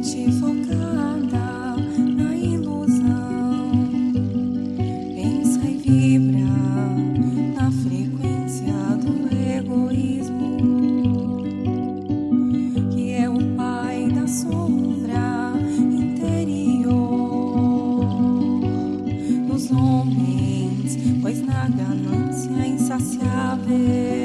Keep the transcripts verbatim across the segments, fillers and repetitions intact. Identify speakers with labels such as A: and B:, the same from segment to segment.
A: mente focada na ilusão, pensa e vibra na frequência do egoísmo, que é o pai da sombra interior dos homens, pois na ganância insaciável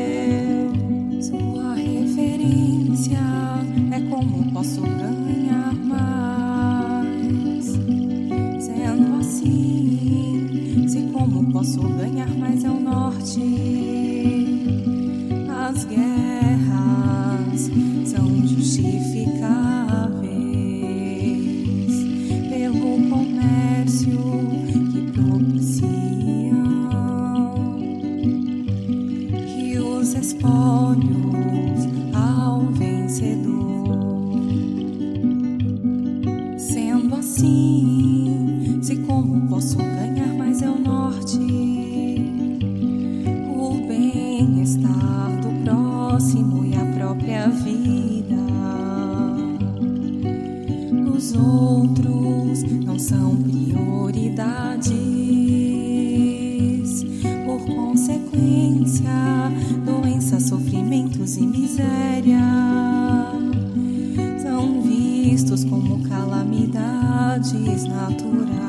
A: sua referência é como posso ganhar mais. Sendo assim, se como posso ganhar mais é o norte. As guerras são justificáveis pelo comércio que propiciam que os espólios ao vencedor. Sendo assim, se como posso ganhar mais é o norte, o bem-estar do próximo e a própria vida dos outros não são prioridades. Por consequência, doenças, sofrimentos e miséria são vistos como calamidades naturais.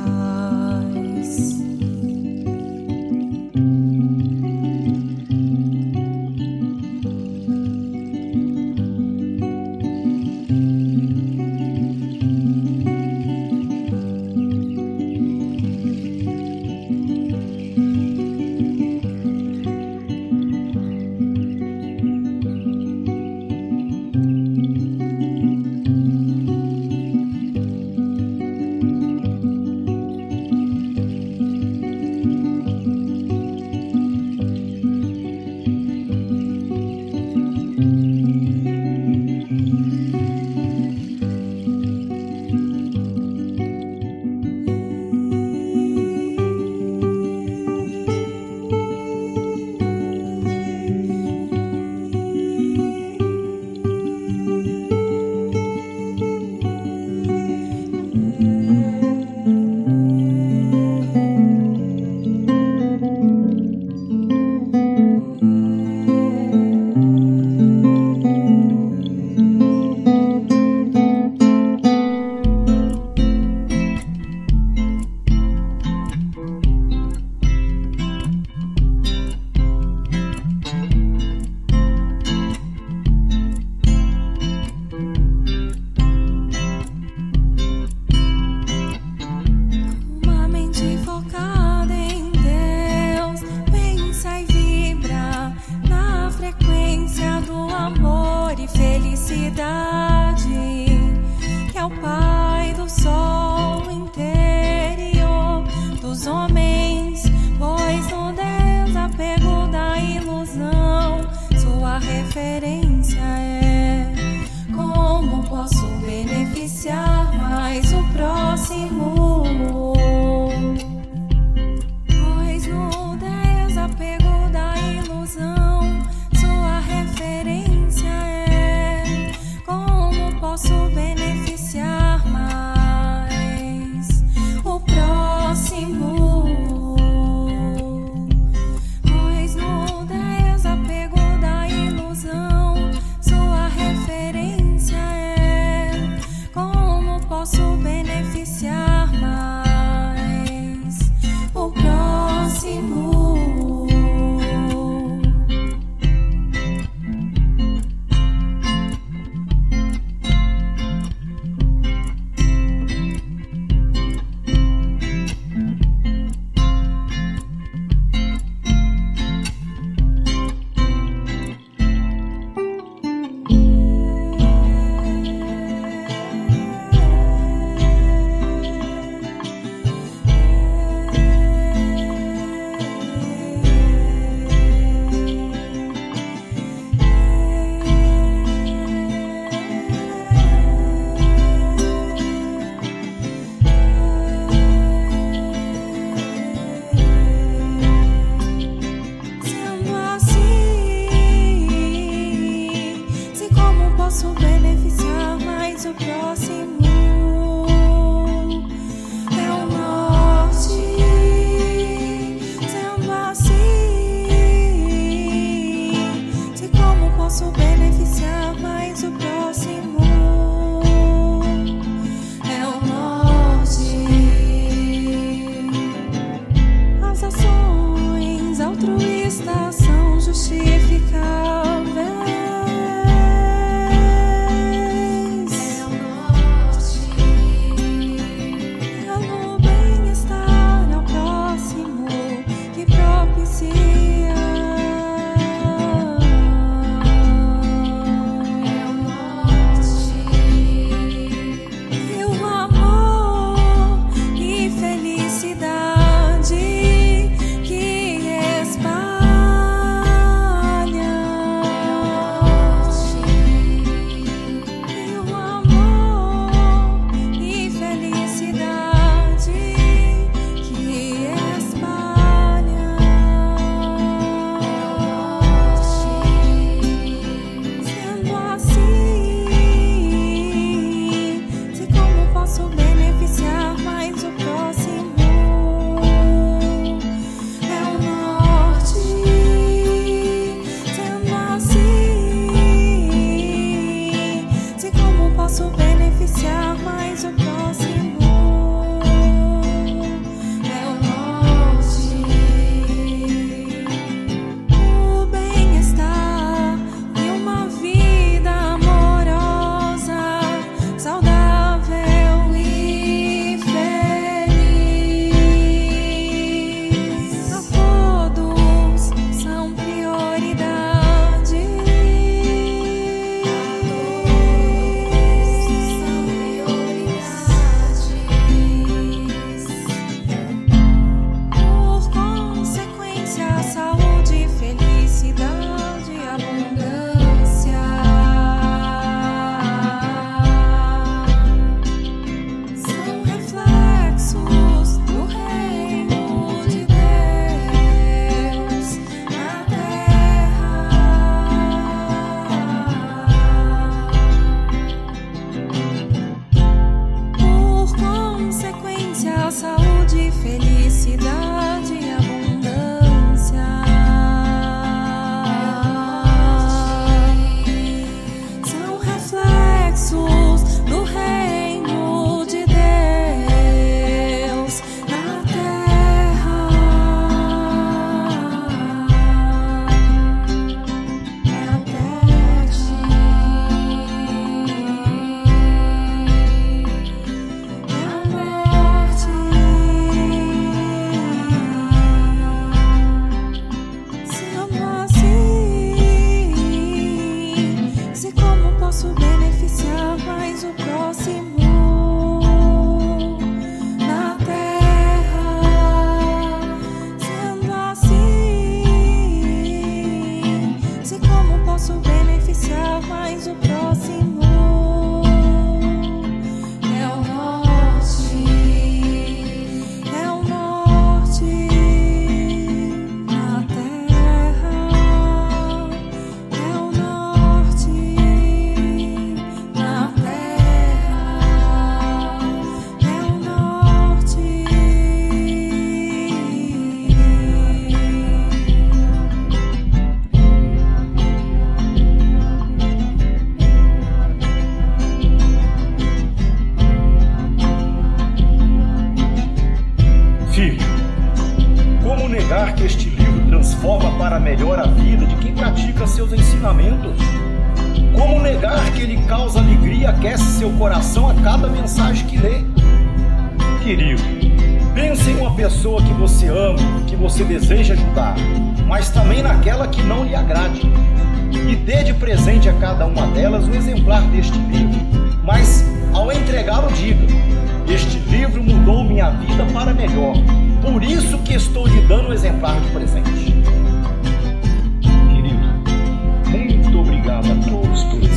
B: negar que este livro transforma para melhor a vida de quem pratica seus ensinamentos? Como negar que ele causa alegria e aquece seu coração a cada mensagem que lê? Querido, pense em uma pessoa que você ama, que você deseja ajudar, mas também naquela que não lhe agrade. E dê de presente a cada uma delas um exemplar deste livro, mas ao entregá-lo diga: este livro mudou minha vida para melhor, por isso que estou lhe dando um exemplar de presente. Querido, muito obrigado a todos por